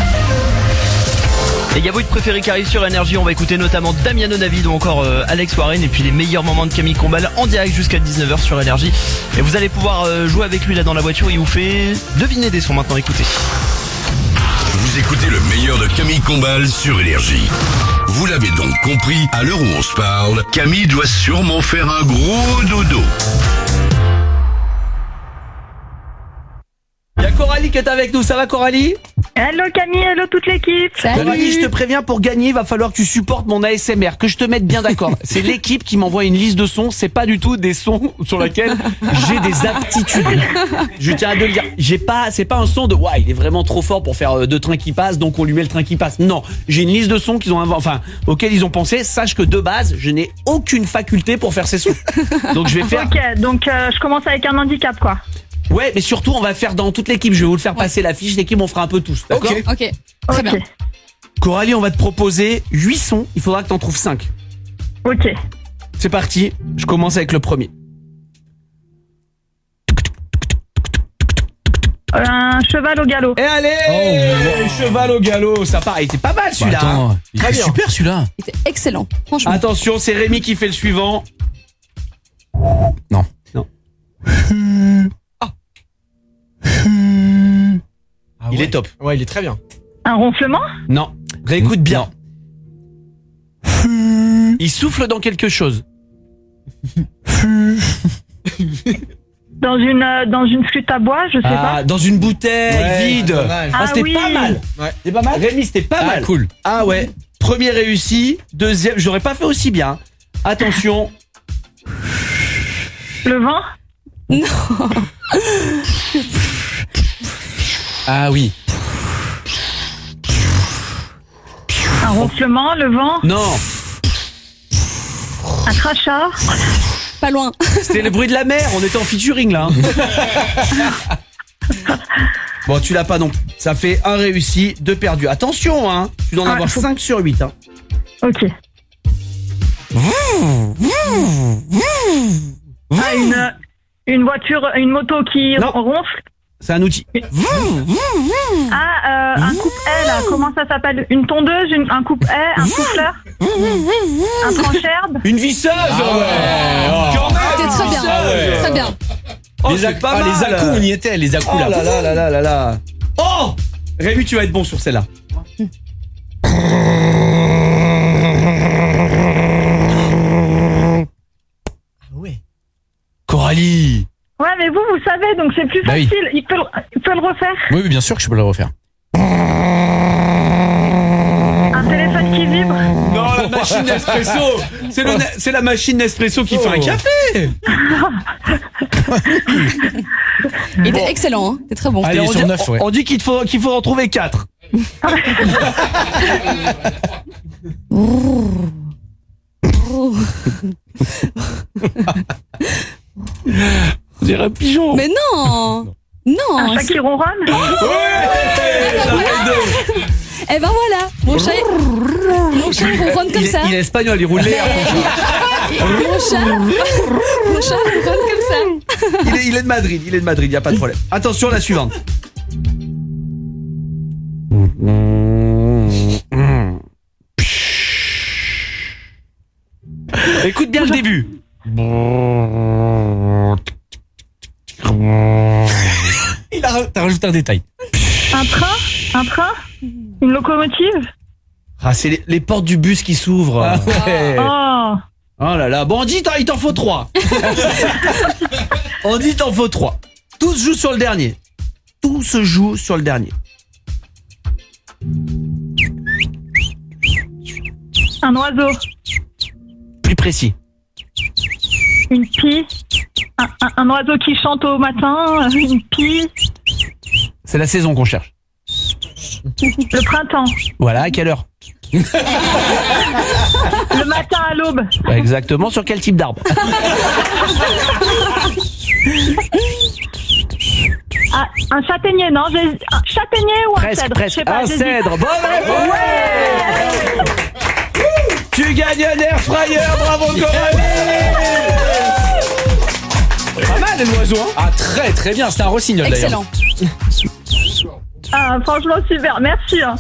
Les gars, votre préféré qui arrive sur Énergie, on va écouter notamment Damiano David ou encore euh, Alex Warren et puis les meilleurs moments de Camille Combal en direct jusqu'à dix-neuf heures sur Énergie. Et vous allez pouvoir euh, jouer avec lui là dans la voiture, il vous fait deviner des sons maintenant, écoutez. Vous écoutez le meilleur de Camille Combal sur Énergie. Vous l'avez donc compris, à l'heure où on se parle, Camille doit sûrement faire un gros dodo. Il y a Coralie qui est avec nous, ça va Coralie? Hello Camille, hello toute l'équipe. Salut. Coralie, je te préviens, pour gagner, il va falloir que tu supportes mon A S M R, que je te mette bien d'accord. C'est l'équipe qui m'envoie une liste de sons, c'est pas du tout des sons sur lesquels j'ai des aptitudes. Je tiens à te le dire, j'ai pas, c'est pas un son de ouais, il est vraiment trop fort pour faire deux trains qui passent, donc on lui met le train qui passe. Non, j'ai une liste de sons qu'ils ont inventé, enfin, auxquels ils ont pensé. Sache que de base, je n'ai aucune faculté pour faire ces sons. Donc je vais faire. Ok, donc euh, je commence avec un handicap quoi. Ouais, mais surtout, on va faire dans toute l'équipe. Je vais vous le faire passer la fiche d'équipe, on fera un peu tous. D'accord? Ok, ok. Très bien. Coralie, on va te proposer huit sons. Il faudra que t'en trouves cinq. Ok. C'est parti. Je commence avec le premier. Un cheval au galop. Et allez, oh, cheval au galop. Ça part. Il était pas mal celui-là. Bah attends, il Très était bien. super celui-là. Il était excellent, franchement. Attention, c'est Rémi qui fait le suivant. Non. Non. Ah. Ah il ouais. est top. Ouais, il est très bien. Un ronflement? Non. Réécoute bien. Non. Il souffle dans quelque chose. Dans une euh, dans une flûte à bois, je sais Ah, pas. dans une bouteille Ouais, vide. dommage. Ah, c'était Ah oui. pas mal. Ouais. C'était pas mal. Rémi, c'était pas Ah, mal. cool. Ah ouais. Premier réussi. Deuxième, je l'aurais pas fait aussi bien. Attention. Le vent? Non. Ah oui. Un ronflement, le vent? Non. Un crachat? Pas loin. C'était le bruit de la mer. On était en featuring là. hein. Bon, tu l'as pas non plus. Ça fait un réussi, deux perdus. Attention, hein. Tu dois en Ah, avoir faut- cinq sur huit. Hein. Ok. Ah, une une voiture, une moto qui Non. ronfle? C'est un outil. Ah, euh, un coupe-haie là, comment ça s'appelle? Une tondeuse, une, un coupe-haie, un souffleur? Un tranche-herbe? Une visseuse. Ah ouais. Oh. Quand même, C'était très bien. Ah ouais. Très bien. Oh, les c'est ac- pas ah, mal. les à-coups, on y était, les à-coups Oh là. là là là là là là. Oh, Rémi, tu vas être bon sur celle-là. Ah ouais. Coralie, Ouais, mais vous, vous savez, donc c'est plus Bah oui. facile. Il, peut, le- il peut le refaire. Oui, oui, bien sûr que je peux le refaire. Un téléphone qui vibre. Non, la machine Nespresso. C'est le, c'est la machine Nespresso qui fait un café. Il était excellent, hein. T'es très bon. Allez, on, sur dit, neuf, ouais. on dit qu'il faut, qu'il faut en trouver quatre. On dirait un pigeon. Mais non. Non. Un chat qui ronronne. Eh ben voilà, mon chat, mon chat il ronronne comme il, est- ça. il est espagnol, il roule l'air. Mon chat, mon chat ronronne comme ça. Il est, il est de Madrid, il est de Madrid, y a pas de problème. Attention, la suivante. Écoute bien le début. Il a, t'as rajouté un détail. Un train. Un train. Une locomotive. Ah, c'est les, les portes du bus qui s'ouvrent. Ah ouais. Oh. Oh là là. Bon, on dit t'en- il t'en faut trois. On dit t'en faut trois. Tout se joue sur le dernier. Tout se joue sur le dernier. Un oiseau. Plus précis. Une pie. Un, un, un oiseau qui chante au matin. Une pie. C'est la saison qu'on cherche. Le printemps. Voilà, à quelle heure? Le matin à l'aube. Ouais, exactement, sur quel type d'arbre? Ah, un châtaignier, non j'ai- Un châtaignier ou un Presque, cèdre? presque. Je sais pas, Un j'hésite. cèdre. Bonne réponse. Tu gagnes un air fryer, bravo Coralie. Pas mal l'oiseau, hein. Ah, très très bien, c'est un rossignol d'ailleurs. Excellent. Ah, franchement, super, merci. hein.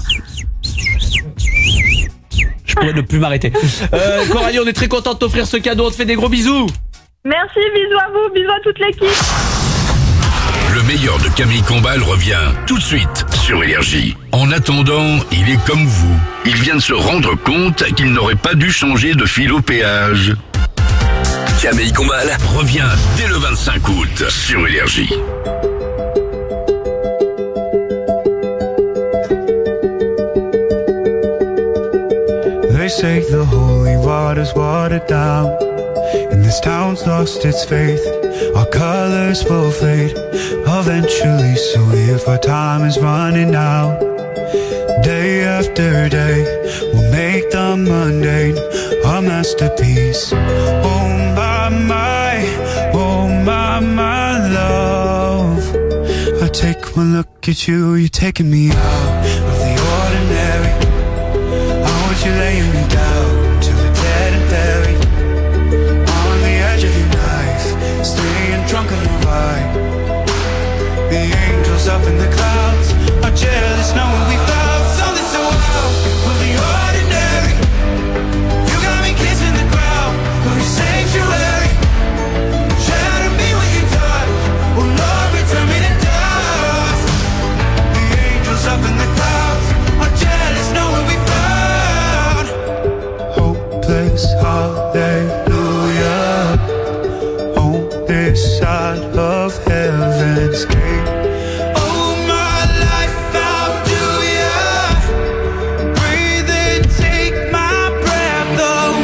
Je pourrais ne plus m'arrêter. Euh, Coralie, on est très content de t'offrir ce cadeau, on te fait des gros bisous. Merci, bisous à vous, bisous à toute l'équipe. Le meilleur de Camille Combal revient tout de suite sur Énergie. En attendant, il est comme vous. Il vient de se rendre compte qu'il n'aurait pas dû changer de fil au péage. Camille Combal revient dès le vingt-cinq août sur Énergie. They say the holy water's watered down, and this town's lost its faith. Our colors will fade eventually, so if our time is running out, day after day, we'll make the mundane a masterpiece. Oh my, my, oh my, my love, I take one look at you, you're taking me out of the ordinary. You're laying me down to the dead and buried on the edge of your knife, staying drunk on your vibe. The angels up in the clouds are jealous knowing we found something so wild. We're the ordinary. You got me kissing the ground, we're a sanctuary. Shatter me when you touch, oh Lord, return me to dust. The angels up in the clouds are jealous knowing we found hopeless hallelujah on this side of heaven's gate. Oh my life, how do ya breathe and take my breath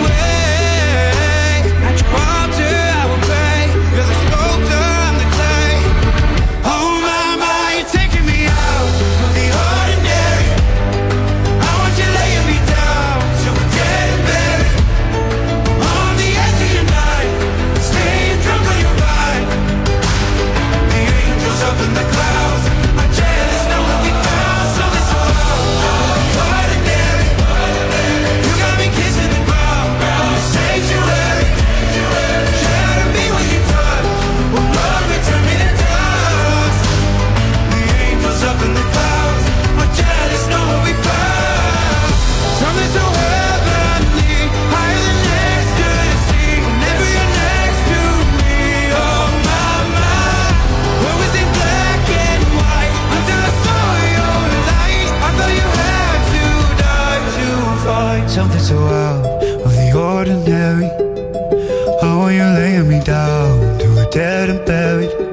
away? At your altar I will pray, you're the sculptor, I'm the clay. Oh my, my, you're taking me out of the ordinary. I want you laying me down till we're dead and buried. On the edge of your knife, staying drunk on your vibe. The angels up in the clouds are jealous knowing we found something so ordinary. You got me kissing the ground, I'm a sanctuary. Shatter me when you touch, oh Lord, return me to dust. The angels up in the clouds are jealous knowing we found something so heavenly, higher than ecstasy. Whenever you're next to me, oh my, my. Where was it black and white until I saw your light? I thought you had to die to find something so out of the ordinary. Oh, you're laying me down to a dead and buried.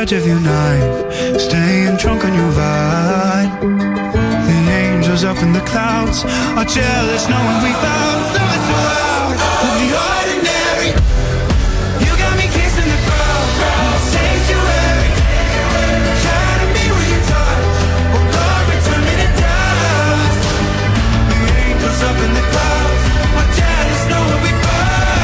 part of your night, staying drunk on your vine. The angels up in the clouds are jealous knowing we found something so out of the ordinary. You got me kissing the ground, sanctuary. Trying to be with your touch, oh Lord, return me to dust. The angels up in the clouds are jealous knowing we found.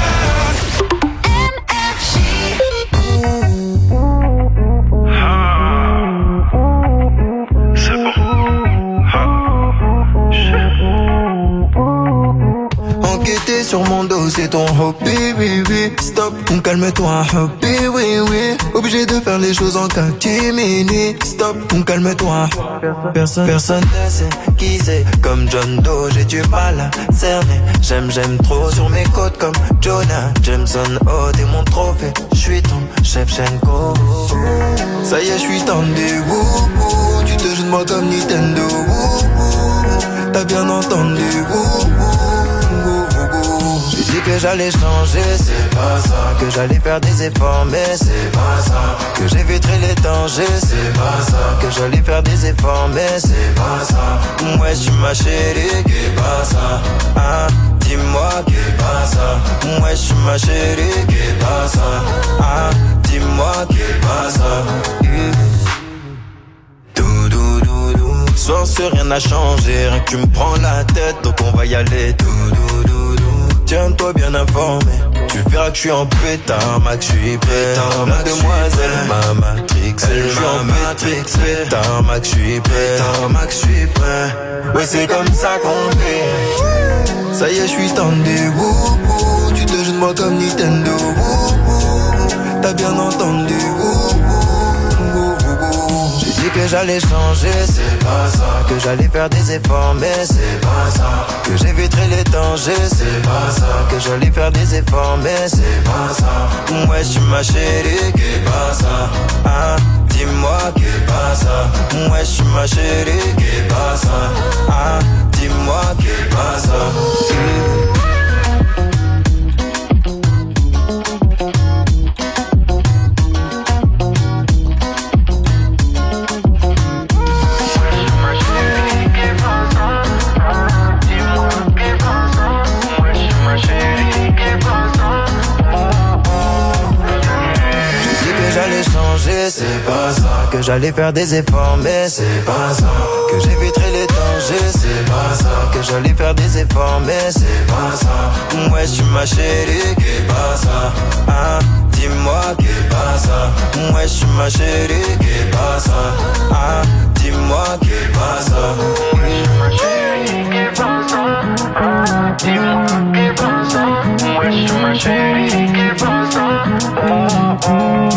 Enquêter sur mon dos, c'est ton hobby, oui, oui. Stop, calme-toi, hobby, oui, oui. Obligé de faire les choses en catimini. Stop, calme-toi. Personne, personne ne sait qui c'est. Comme John Doe, j'ai du mal à cerner. J'aime, j'aime trop sur mes côtes comme Jonah Jameson. Oh, t'es mon trophée, j'suis ton Shevchenko. Ça y est, j'suis tendu, wouhou. Tu te joues de moi comme Nintendo, wouhou. T'as bien entendu, wouhou. J'ai dit que j'allais changer, c'est pas ça. Que j'allais faire des efforts, mais c'est pas ça. Que j'éviterai les dangers, c'est pas ça. Que j'allais faire des efforts, mais c'est pas ça. Ouais, j'suis ma chérie, qu'est pas ça. Ah, dis-moi qu'est pas ça. Ouais, j'suis ma chérie, qu'est pas ça. Ah, dis-moi qu'est pas ça. Dou dou dou dou. Soir, c'est rien n'a changé, rien que tu me prends la tête, donc on va y aller. Dou dou dou. Tiens-toi bien informé, tu verras que je suis en pétard, Max, je suis prêt. Mademoiselle, ma Matrix, elle joue en Matrix, pétard, Max, je suis prêt. Max, je suis prêt. Ouais, c'est comme ça qu'on fait. Ça y est, je suis tendu, wouhou. Tu te joues de moi comme Nintendo, wouhou. T'as bien entendu, wouhou. Que j'allais changer, c'est pas ça. Que j'allais faire des efforts, mais c'est pas ça. Que j'éviterai les dangers, c'est pas ça. Que j'allais faire des efforts, mais c'est pas ça. Ouais, j'suis ma chérie, qu'est pas ça. Ah, dis-moi qu'est pas ça. Ouais, j'suis ma chérie, qu'est pas ça. Ah, dis-moi qu'est pas ça. C'est pas ça. Que j'allais faire des efforts, mais c'est pas ça. Que j'éviterai les dangers, c'est pas ça. Que j'allais faire des efforts, mais c'est pas ça. Ouais, j'suis ma chérie, qu'est pas ça. Ah, dis-moi qu'est pas ça. Ouais, j'suis ma chérie, qu'est pas ça. Ah, dis-moi qu'est pas ça. Ouais, j'suis ma chérie, qu'est pas ça. Ah, dis-moi qu'est pas ça. Ouais, j'suis ma chérie, qu'est pas ça. Oh, oh.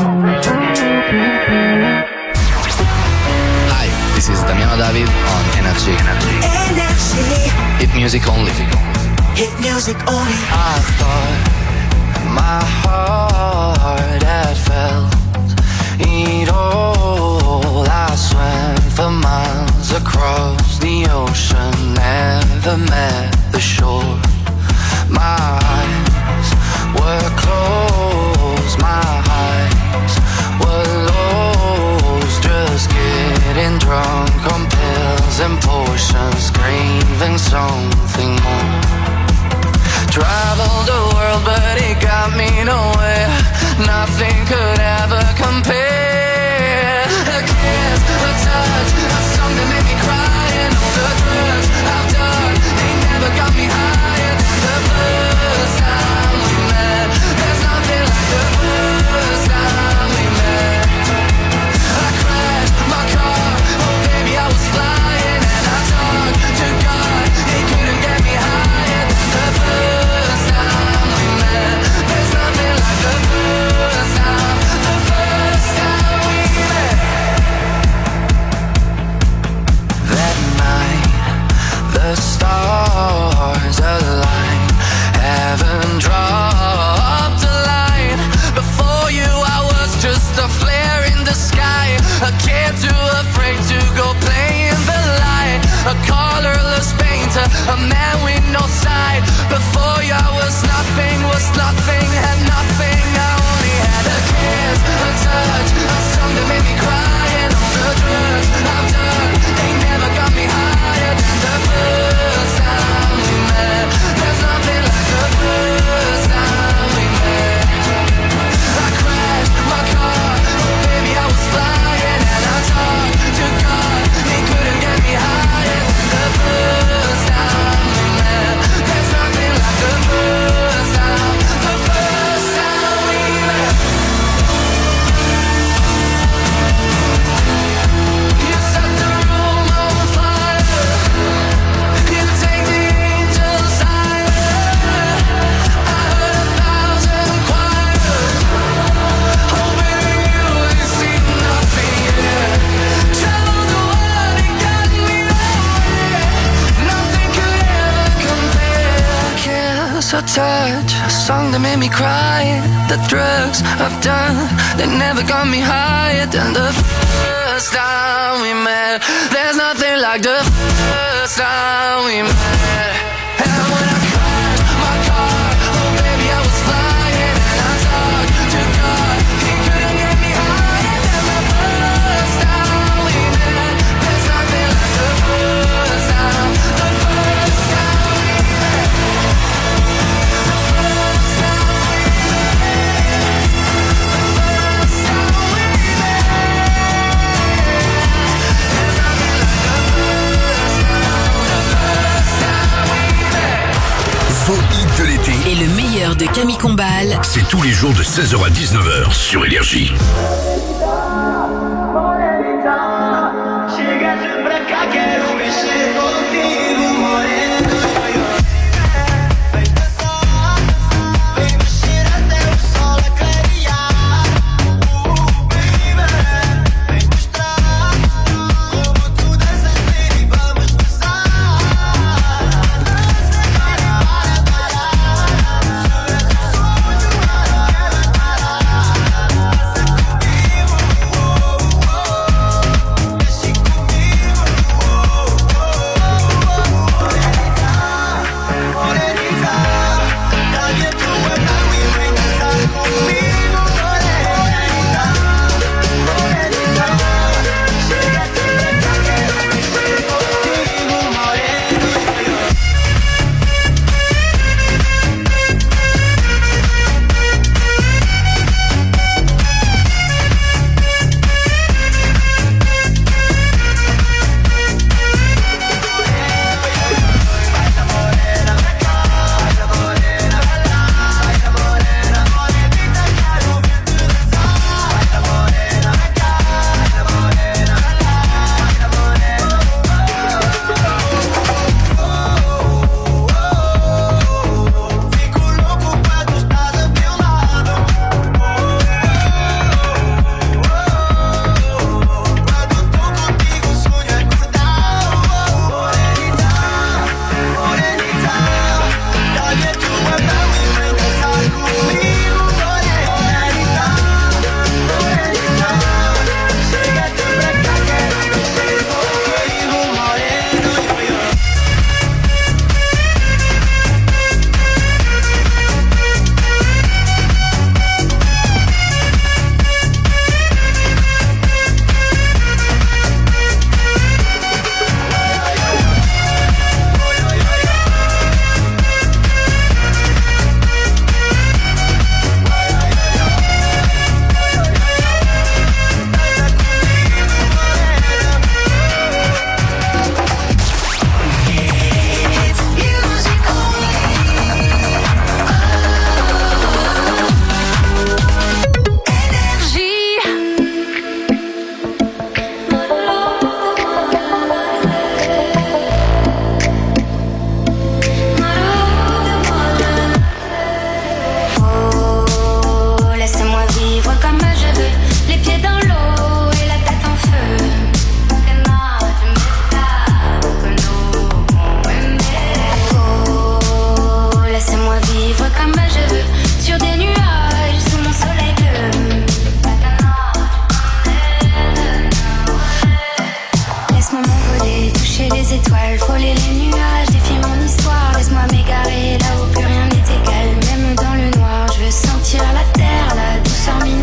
Hi, this is Damiano David on Energy. Energy. Hit music only. Hit music only. I thought my heart had felt it all. I swam for miles across the ocean, never met the shore. My eyes were closed, my eyes were lost, just getting drunk on pills and potions, craving something more. Traveled the world but it got me nowhere, nothing could ever compare. A kiss, a touch, a song that made me cry, and all the drugs I've done, they never got me higher than the first time we met. There's nothing like the first time we met. I crashed my car, oh baby I was flying, and I talked to God, he couldn't get me higher than the first time we met. There's nothing like the first time, the first time we met. That night, the stars aligned, heaven dropped a line. Before you I was just a flare in the sky, a kid too afraid to go play in the light, a colorless painter, a man with no sight. Before you I was nothing, was nothing, had nothing, I only had A kiss, a touch, a song that made me cry. And all the drugs I've done, they never got me higher than the first time we met. There's nothing like the first time we met. I crashed my car, oh baby I was flying. And I talked to God, he couldn't get me higher than the first time we met. There's nothing like the first time, the first time we met. You set the room on fire, you take the angels higher. I heard a thousand choirs, oh baby you ain't seen nothing yet. Traveled the world and got me there, nothing could ever compare. A kiss, a touch, a song that made me cry. The drugs I've done, they never got me higher than the first time we met. There's nothing like the first time we met. And when I crashed my car, oh baby I was flying. And I talked to God, he couldn't get me higher than the first time we met. There's nothing like the first time, the first time we met. The first time we met. The first time we met. There's nothing like the first time, the first time we met. Vos hits de l'été, Et le meilleur de Camille Combal c'est tous les jours de seize heures à dix-neuf heures sur Énergie. Chegaste pra cá, quero mexer contigo, morena. Vem dançar, vem mexer até o sol a clarear. Uh, baby, vem mostrar como tu danças, baby, vamos dançar. Dança para parar, choras de sonho, não quero parar. Dança comigo, oh, oh, mexe comigo, oh, oh, morenita, morenita, dá-me a tua mão e vem dançar comigo, morenita, morenita, chega-te pra cá, quero mexer contigo, morena. Fico louco quando estás a meu lado. Quando tô contigo sonho acordado. Morenita, morenita, dá-me a tua mão e vem dançar comigo. Morenita, morenita, chega-te pra cá, quero mexer contigo, moreno. Oh, laisse-moi vivre comme je veux, les pieds dans l'eau et la tête en feu. Oh, laisse-moi vivre comme je veux, sur des nuages sous mon soleil bleu. Laisse-moi m'envoler, toucher les étoiles, frôler les nuages, défier mon histoire. Laisse-moi m'égarer là où plus rien n'est égal, même dans le noir. Je veux sentir la terre, la douceur minérale.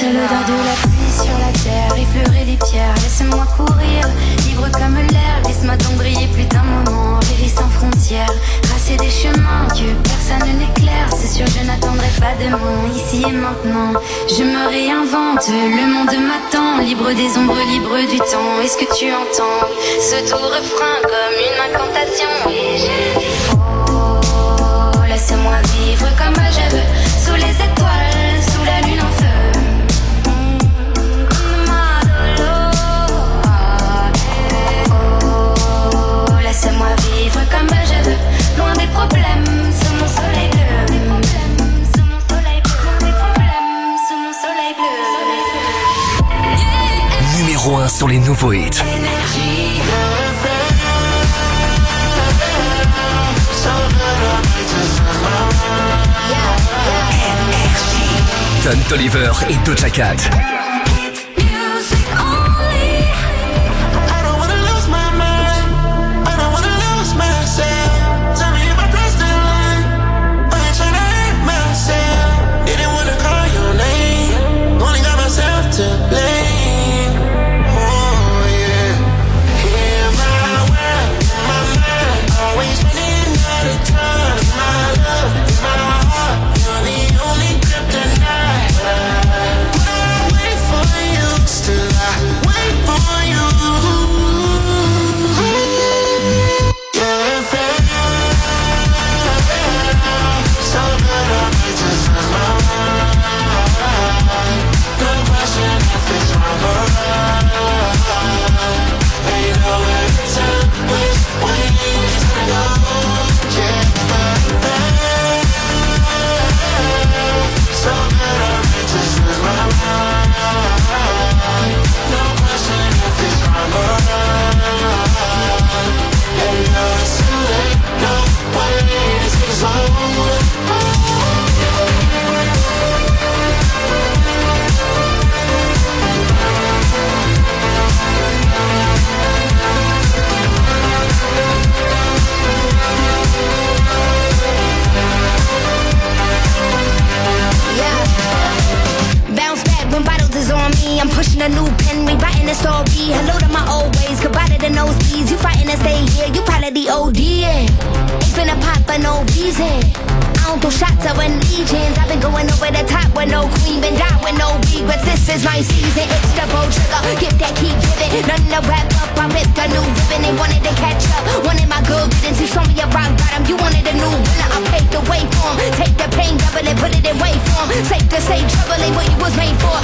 C'est l'odeur de la pluie sur la terre, effleurer les pierres, laissez-moi courir, libre comme l'air, laisse-moi donc briller plus d'un moment, rêver sans frontières, tracer des chemins que personne n'éclaire, c'est sûr je n'attendrai pas demain, ici et maintenant, je me réinvente, le monde m'attend, libre des ombres, libre du temps, est-ce que tu entends ce doux refrain comme une incantation, et j'ai dit oh, laisse-moi vivre comme je veux, sous les étoiles, sous la lune en feu. Laisse-moi vivre comme je veux, loin des problèmes, sous mon soleil bleu. Des problèmes, sous mon soleil bleu. Des problèmes, sous mon soleil bleu. Numéro un sur les nouveaux hits. Don Toliver et Doja Cat. I'm pushing a new pen, rewriting the story. Hello to my old ways, goodbye to the nosebleeds. You fighting to stay here, you probably the O D. Ain't finna pop for no reason. I don't throw shots, I win legions. I've been going over the top with no queen, been down with no regrets. This is my season, it's the bow trigger. Give that, keep giving, nothing to wrap up. I ripped a new ribbon, they wanted to catch up. Wanted my good riddance, you show me a rock bottom. You wanted a new winner, I paved the way for 'em. Take the pain, double it, put it in way form. Safe to say, trouble ain't what you was made for.